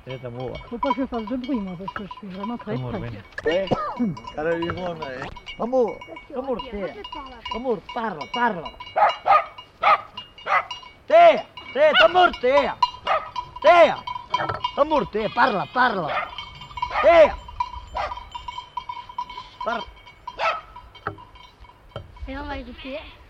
C'est Tamour. Faut pas que je fasse de bruit, moi, parce que je suis vraiment très Tamour, près. veni. Cara di limone. Tamour, Tamour, te. Tamour, parla. Te, Tamour, te. Tamour, te, parla. Te. Parla. Et on va écouter.